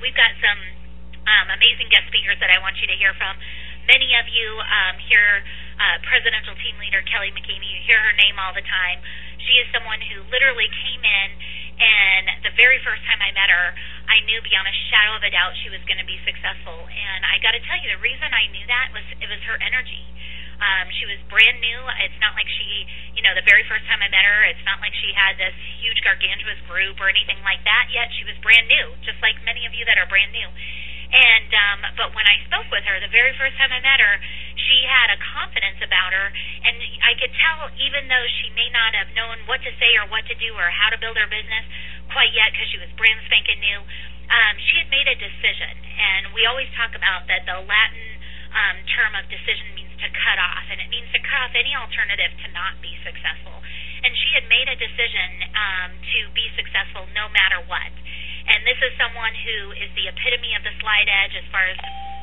we've got some amazing guest speakers that I want you to hear from. Many of you hear presidential team leader Kelly McCamey. You hear her name all the time. She is someone who literally came in, and the very first time I met her, I knew beyond a shadow of a doubt she was going to be successful. And I got to tell you, the reason I knew that was it was her energy. She was brand new. It's not like she, the very first time I met her, it's not like she had this huge gargantuous group or anything like that yet. She was brand new, just like many of you that are brand new. And but when I spoke with her, the very first time I met her, she had a confidence about her, and I could tell, even though she may not have known what to say or what to do or how to build her business quite yet because she was brand spanking new, she had made a decision. And we always talk about that the Latin term of decision means to cut off, and it means to cut off any alternative to not be successful. And she had made a decision to be successful no matter what. And this is someone who is the epitome of the slide edge as far as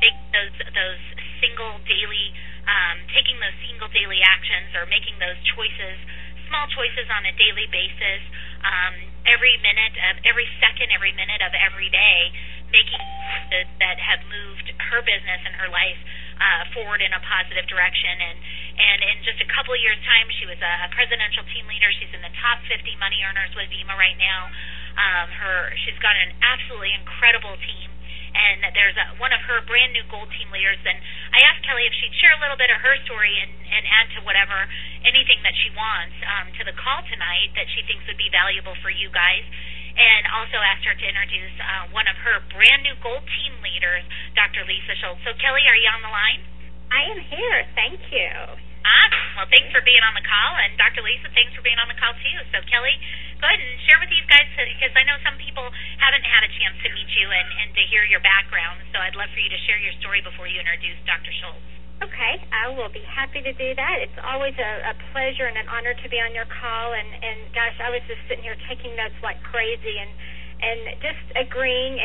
those single daily, taking those single daily actions or making those choices, small choices on a daily basis, every second, every minute of every day, making choices that have moved her business and her life forward in a positive direction. And in just a couple of years' time, she was a presidential team leader. She's in the top 50 money earners with Vima right now. She's got an absolutely incredible team, and there's one of her brand new gold team leaders. And I asked Kelly if she'd share a little bit of her story and add to anything that she wants to the call tonight that she thinks would be valuable for you guys. And also asked her to introduce one of her brand new gold team leaders, Dr. Lisa Schultz. So Kelly, are you on the line? I am here. Thank you. Well, thanks for being on the call, and Dr. Lisa, thanks for being on the call too. So Kelly, go ahead and share with these guys, because I know some people haven't had a chance to meet you and to hear your background, so I'd love for you to share your story before you introduce Dr. Schultz. Okay, I will be happy to do that. It's always a pleasure and an honor to be on your call, and gosh, I was just sitting here taking notes like crazy and just agreeing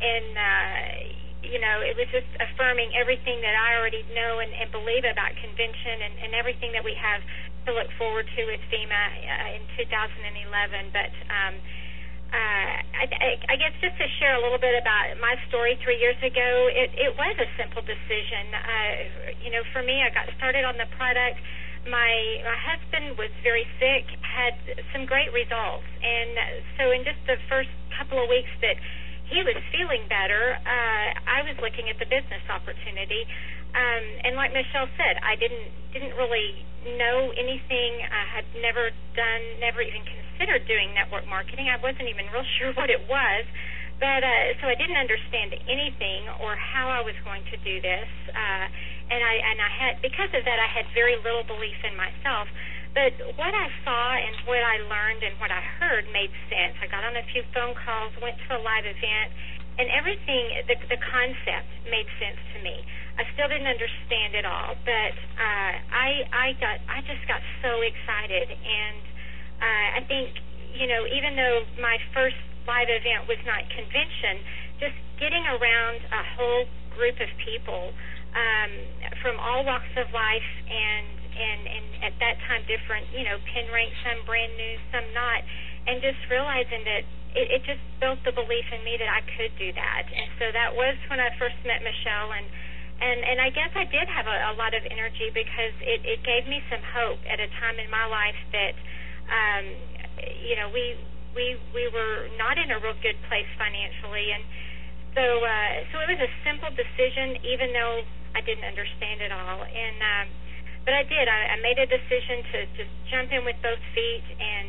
and it was just affirming everything that I already know and believe about convention and everything that we have to look forward to with FEMA in 2011. But I guess just to share a little bit about my story 3 years ago, it was a simple decision. For me, I got started on the product. My husband was very sick, had some great results, and so in just the first couple of weeks that he was feeling better, I was looking at the business opportunity, and like Michelle said, I didn't really know anything. I had never even considered doing network marketing. I wasn't even real sure what it was, but so I didn't understand anything or how I was going to do this, and I had, because of that, I had very little belief in myself. But what I saw and what I learned and what I heard made sense. I got on a few phone calls, went to a live event, and everything, the concept made sense to me. I still didn't understand it all, but I just got so excited. And I think, even though my first live event was not convention, just getting around a whole group of people from all walks of life and at that time different, pin rank, some brand new, some not, and just realizing that it just built the belief in me that I could do that. And so that was when I first met Michelle, and I guess I did have a lot of energy because it gave me some hope at a time in my life that we were not in a real good place financially, and so it was a simple decision, even though I didn't understand it all. And but I did. I made a decision to just jump in with both feet and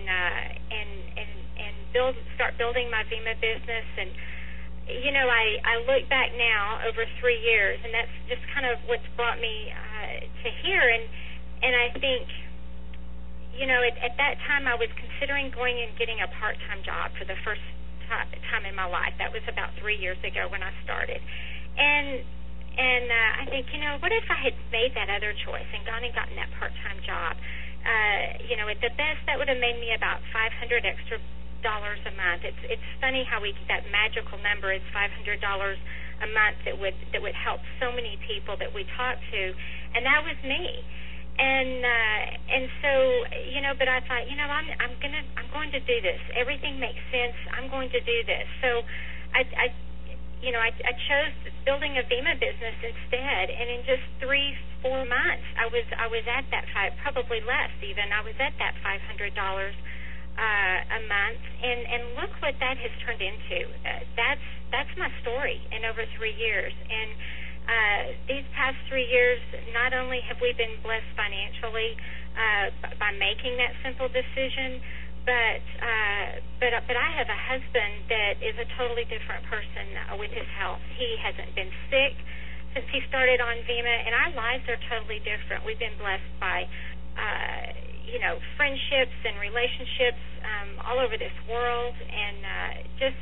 start building my Vima business. And I look back now over 3 years, and that's just kind of what's brought me to here. And I think at that time I was considering going and getting a part-time job for the first time in my life. That was about 3 years ago when I started, and I think, what if I had made that other choice and gone and gotten that part-time job? At the best, that would have made me about $500 extra a month. It's funny how that magical number is $500 a month that would help so many people that we talk to, and that was me. And so, but I thought, I'm going to do this. Everything makes sense. I'm going to do this. So I I chose building a Vima business instead, and in just 3-4 months, I was at that probably less even. I was at that $500 a month, and look what that has turned into. That's my story in over 3 years, and these past 3 years, not only have we been blessed financially by making that simple decision, but I have a husband that is a totally different person with his health. He hasn't been sick since he started on Vima, and our lives are totally different. We've been blessed by friendships and relationships all over this world, and just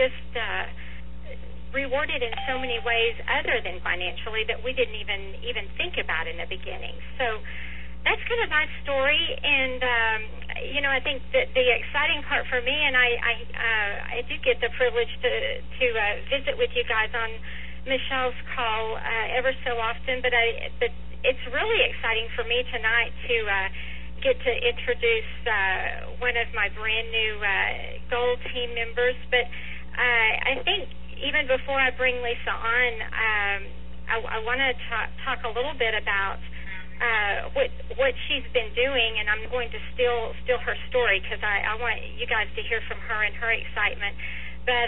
rewarded in so many ways other than financially that we didn't even think about in the beginning. So that's kind of my story, and I think that the exciting part for me, and I do get the privilege to visit with you guys on Michelle's call ever so often, but it's really exciting for me tonight to get to introduce one of my brand new Gold team members. But I think even before I bring Lisa on, I want to talk a little bit about what she's been doing, and I'm going to steal her story because I want you guys to hear from her and her excitement. But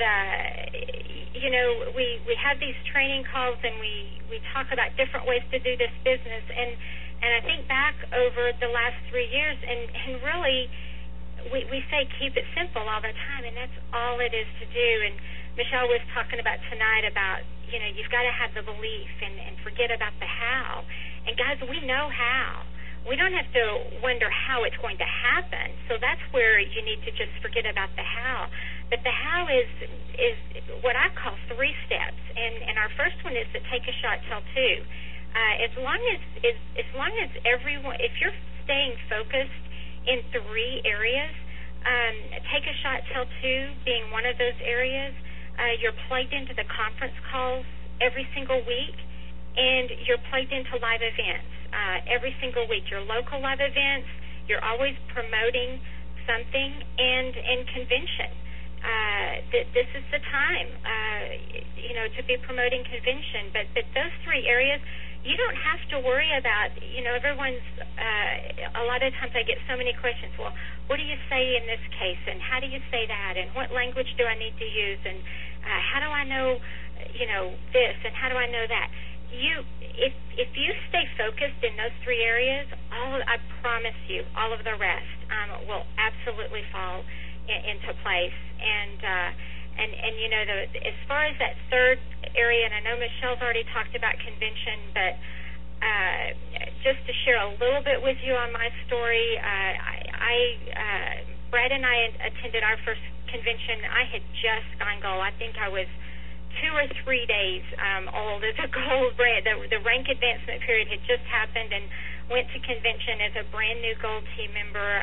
we have these training calls, and we talk about different ways to do this business, and I think back over the last 3 years, and really we say keep it simple all the time, and that's all it is to do. And Michelle was talking about tonight about you've got to have the belief and forget about the how. And guys, we know how. We don't have to wonder how it's going to happen. So that's where you need to just forget about the how. But the how is what I call 3 steps. And our first one is to take a shot, tell 2. As long as everyone, if you're staying focused in 3 areas, take a shot, tell 2 being one of those areas. You're plugged into the conference calls every single week, and you're plugged into live events every single week. Your local live events, you're always promoting something, and convention. This is the time, to be promoting convention. But those 3 areas, you don't have to worry about, everyone's, a lot of times I get so many questions. Well, what do you say in this case, and how do you say that, and what language do I need to use, and how do I know, this, and how do I know that? If you stay focused in those 3 areas, I promise you, all of the rest will absolutely fall into place. And as far as that 3rd area, and I know Michelle's already talked about convention, but just to share a little bit with you on my story, Brad and I attended our first convention. I had just gone gold. I think I was 2 or 3 days old as a gold brand. The rank advancement period had just happened, and went to convention as a brand new Gold team member.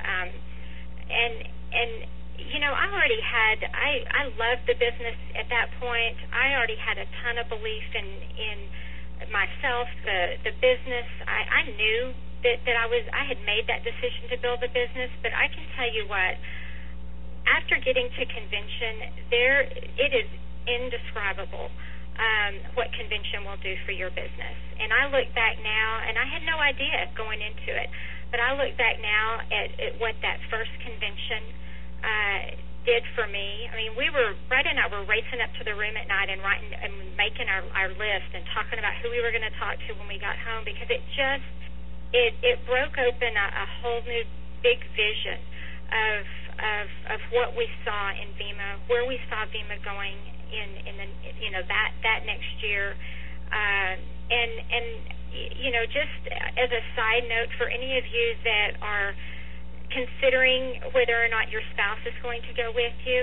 I already had. I loved the business at that point. I already had a ton of belief in myself, the business. I knew that I had made that decision to build a business. But I can tell you what. After getting to convention, it is indescribable what convention will do for your business. And I look back now, and I had no idea going into it, but I look back now at what that first convention did for me. I mean, Brett and I were racing up to the room at night and writing and making our list and talking about who we were going to talk to when we got home, because it broke open a whole new big vision of what we saw in Vima, where we saw Vima going in the that next year, and just as a side note for any of you that are considering whether or not your spouse is going to go with you,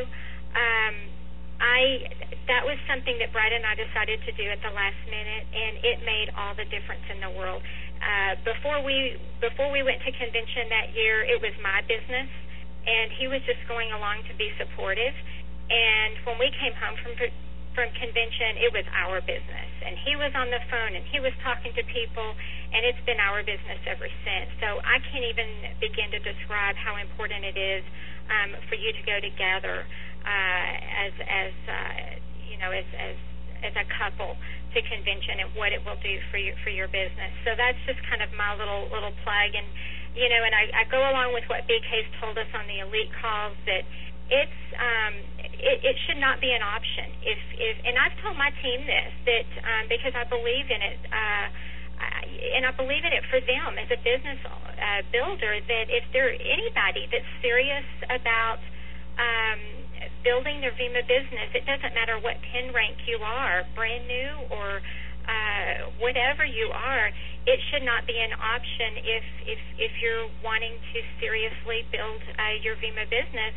that was something that Brad and I decided to do at the last minute, and it made all the difference in the world. Before we went to convention that year, it was my business, and he was just going along to be supportive. And when we came home from convention, it was our business, and he was on the phone, and he was talking to people, and it's been our business ever since. So I can't even begin to describe how important it is as for you to go together as as a couple to convention and what it will do for your business. So that's just kind of my little plug. And and I go along with what BK's told us on the Elite calls, that it should not be an option. If and I've told my team this, that because I believe in it, and I believe in it for them as a business builder, that if there anybody that's serious about building their VEMA business, it doesn't matter what pin rank you are, brand new or whatever you are, it should not be an option if you're wanting to seriously build your VEMA business,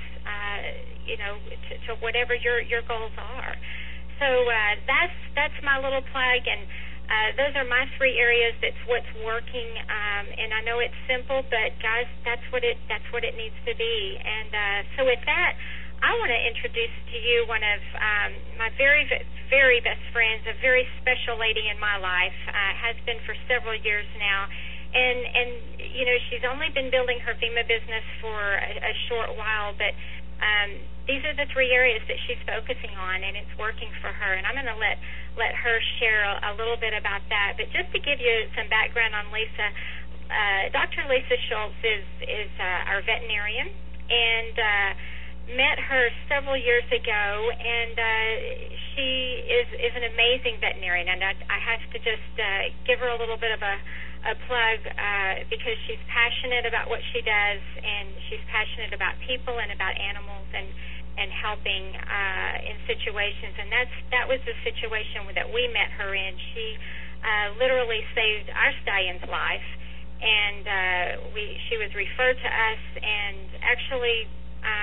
to whatever your goals are. So that's my little plug, and those are my 3 areas. That's what's working, and I know it's simple, but guys, that's what it needs to be. And so with that, I want to introduce to you one of my very, very best friends, a very special lady in my life, has been for several years now. And she's only been building her VEMA business for a short while, but these are the 3 areas that she's focusing on, and it's working for her. And I'm going to let her share a little bit about that. But just to give you some background on Lisa, Dr. Lisa Schultz is our veterinarian, and met her several years ago, and she is an amazing veterinarian, and I have to just give her a little bit of a plug because she's passionate about what she does, and she's passionate about people and about animals and helping in situations, and that was the situation that we met her in. She literally saved our stallion's life, and she was referred to us, and actually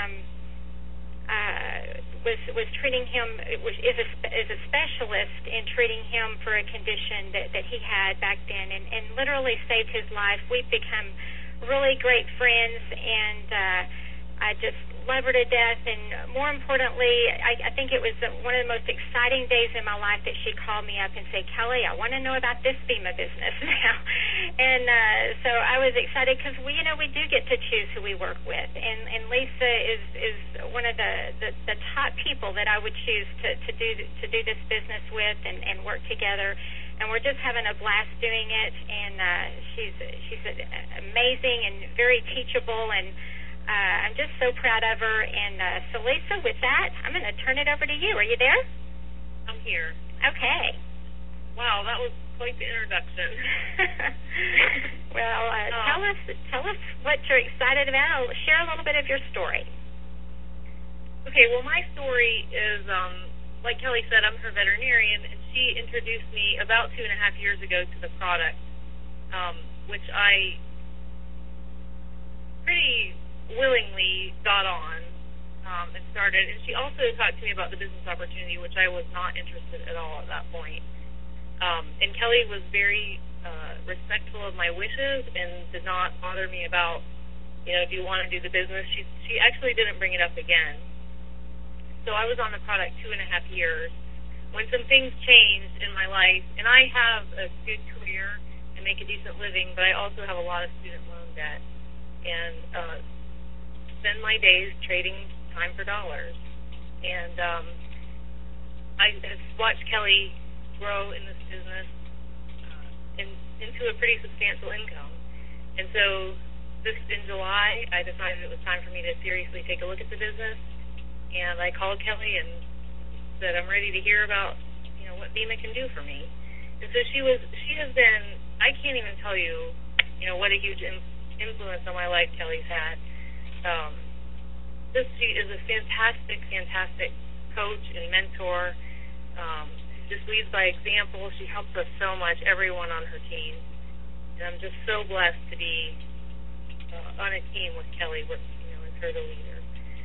was treating him, is a specialist in treating him for a condition that he had back then, and literally saved his life. We've become really great friends, and I just love her to death. And more importantly, I think it was one of the most exciting days in my life that she called me up and said, "Kelly, I want to know about this VEMA business now." And so I was excited because we do get to choose who we work with, and Lisa is one of the top people that I would choose to do this business with and work together. And we're just having a blast doing it. And she's amazing and very teachable, and I'm just so proud of her. And so, Lisa, with that, I'm going to turn it over to you. Are you there? I'm here. Okay. Wow, that was quite the introduction. Well, tell us what you're excited about. Share a little bit of your story. Okay, well, my story is, like Kelly said, I'm her veterinarian, and she introduced me about 2.5 years ago to the product, which I pretty willingly got on and started. And she also talked to me about the business opportunity, which I was not interested at all at that point. And Kelly was very respectful of my wishes and did not bother me about, do you want to do the business? She actually didn't bring it up again. So I was on the product 2.5 years when some things changed in my life. And I have a good career and make a decent living, but I also have a lot of student loan debt. And spend my days trading time for dollars. And I have watched Kelly grow in this business into a pretty substantial income. And so in July, I decided it was time for me to seriously take a look at the business. And I called Kelly and said, I'm ready to hear about, what VEMA can do for me. And so she has been, I can't even tell you, what a huge influence on my life Kelly's had. She is a fantastic coach and mentor. Just leads by example. She helps us so much, everyone on her team. And I'm just so blessed to be on a team with Kelly, with as her the leader.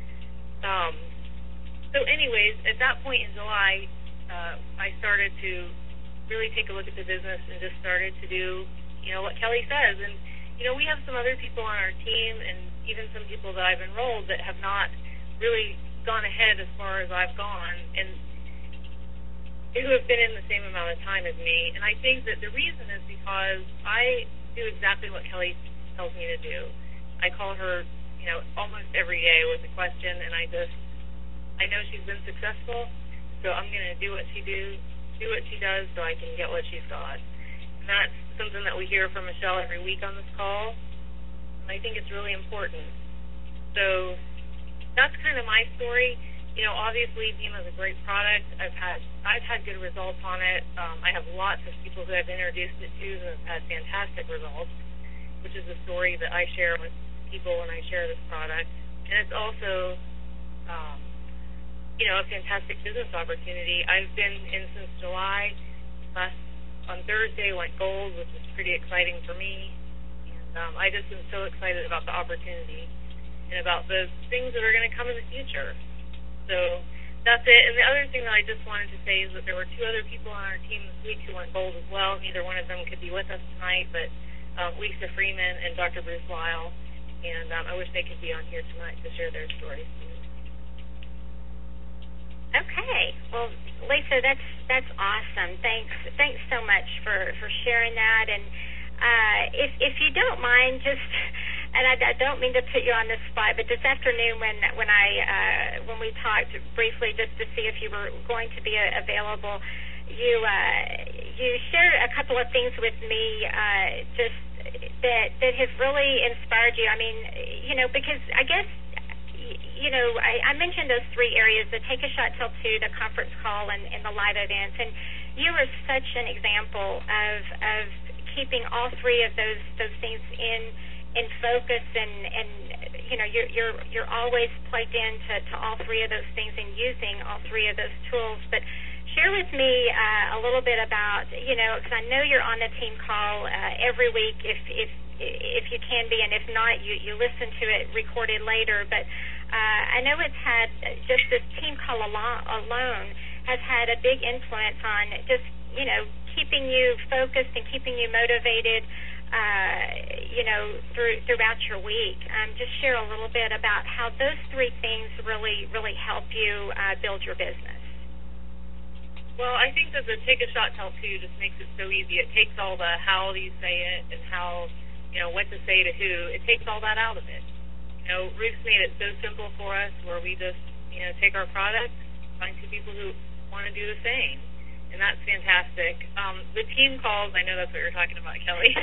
So anyways, at that point in July, I started to really take a look at the business and just started to do, what Kelly says. And, we have some other people on our team and even some people that I've enrolled that have not really gone ahead as far as I've gone and who have been in the same amount of time as me. And I think that the reason is because I do exactly what Kelly tells me to do. I call her, almost every day with a question, and I know she's been successful, so I'm going to do what she do what she does so I can get what she's got. And that's something that we hear from Michelle every week on this call. And I think it's really important. So that's kind of my story. You know, obviously, Beam is a great product. I've had good results on it. I have lots of people who I've introduced it to who have had fantastic results, which is a story that I share with people when I share this product. And it's also, you know, a fantastic business opportunity. I've been in since July. On Thursday went gold, which is pretty exciting for me. And I just am so excited about the opportunity and about the things that are going to come in the future. So that's it. And the other thing that I just wanted to say is that there were 2 other people on our team this week who went gold as well. Neither one of them could be with us tonight, but Lisa Freeman and Dr. Bruce Lyle. And I wish they could be on here tonight to share their stories. Okay. Well, Lisa, that's awesome. Thanks so much for sharing that. And if you don't mind, just, and I don't mean to put you on the spot, but this afternoon when we talked briefly just to see if you were going to be available, you shared a couple of things with me just that have really inspired you. I mean, you know, because I guess, you know, I mentioned those 3 areas, the Take a Shot Till 2, the conference call, and the live events, and you are such an example of keeping all 3 of those things in focus, and you know, you're always plugged into all 3 of those things and using all 3 of those tools. But share with me a little bit about, you know, because I know you're on the team call every week if you can be, and if not, you listen to it recorded later. But I know it's had, just this team call alone has had a big influence on just, you know, keeping you focused and keeping you motivated, you know, throughout your week. Just share a little bit about how those 3 things really help you build your business. Well, I think that the Take a Shot Tell 2 just makes it so easy. It takes all the how do you say it and how, you know, what to say to who. It takes all that out of it. You know, Ruth's made it so simple for us where we just, you know, take our product, find 2 people who want to do the same. And that's fantastic. The team calls, I know that's what you're talking about, Kelly,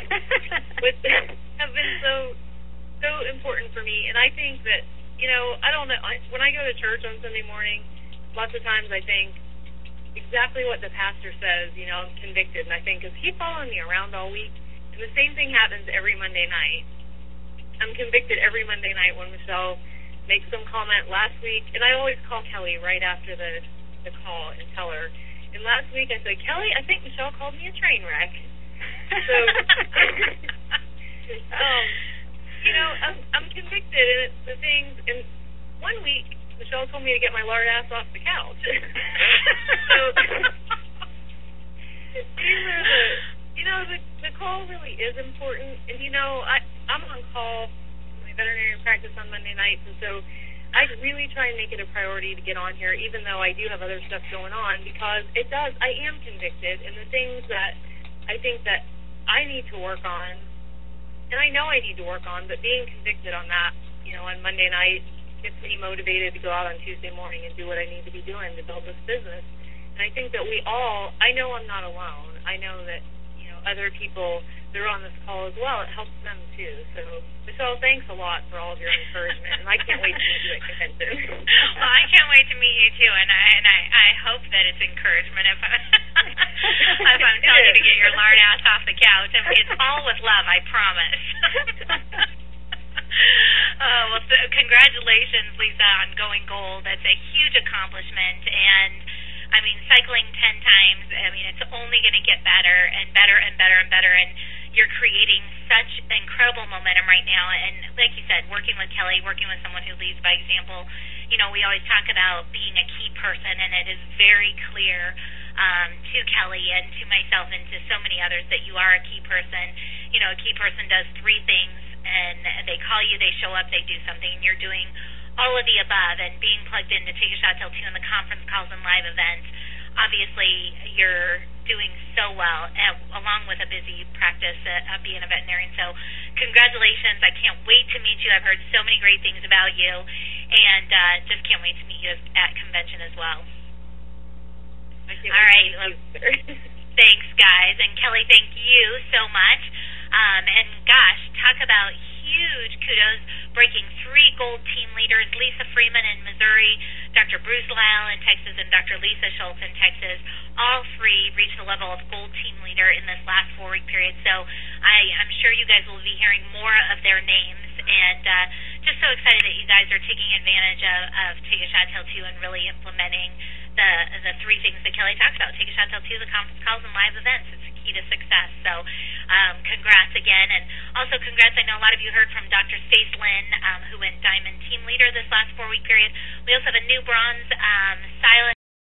have been so important for me. And I think that, you know, I don't know, when I go to church on Sunday morning, lots of times I think exactly what the pastor says, you know, I'm convicted. And I think, is he following me around all week? And the same thing happens every Monday night. I'm convicted every Monday night when Michelle makes some comment last week. And I always call Kelly right after the call and tell her. And last week I said, Kelly, I think Michelle called me a train wreck. So, you know, I'm convicted, and it's the things. And 1 week, Michelle told me to get my lard ass off the couch. So these are the call really is important. And, you know, I'm on call in my veterinary practice on Monday nights, and so I really try and make it a priority to get on here, even though I do have other stuff going on, because I am convicted, and the things that I think that I need to work on, and I know I need to work on, but being convicted on that, you know, on Monday night gets me motivated to go out on Tuesday morning and do what I need to be doing to build this business. And I think that we all, I know I'm not alone. I know that, you know, other people, they're on this call as well. It helps them too. So, Michelle, thanks a lot for all of your encouragement, and I can't wait to meet you at convention. Well, I can't wait to meet you too, and I hope that it's encouragement if I'm telling you to get your lard ass off the couch. I mean, it's all with love, I promise. Well, congratulations, Lisa, on going gold. That's a huge accomplishment, and I mean, cycling 10 times, I mean, it's only going to get better and better and better and better, and you're creating such incredible momentum right now. And like you said, working with Kelly, working with someone who leads by example, you know, we always talk about being a key person, and it is very clear to Kelly and to myself and to so many others that you are a key person. You know, a key person does 3 things, and they call you, they show up, they do something, and you're doing all of the above, and being plugged in to Take a Shot Till 2 in the conference calls and live events. Obviously, you're doing so well, along with a busy practice of being a veterinarian. So congratulations. I can't wait to meet you. I've heard so many great things about you, and just can't wait to meet you at convention as well. I can't All right. Thanks, guys. And Kelly, thank you so much. And gosh, talk about huge kudos, breaking 3 gold team leaders, Lisa Freeman in Missouri, Dr. Bruce Lyle in Texas, and Dr. Lisa Schultz in Texas. All 3 reached the level of gold team leader in this last 4-week period. So I'm sure you guys will be hearing more of their names. And just so excited that you guys are taking advantage of Take a Shot Till 2 and really implementing the 3 things that Kelly talked about. Take a Shot Till 2, the conference calls, and live events. It's a key to success. So congrats again. And also congrats, I know a lot of you heard from Dr. Stace Lynn, who went Diamond Team Leader this last 4-week period. We also have a new bronze, Silas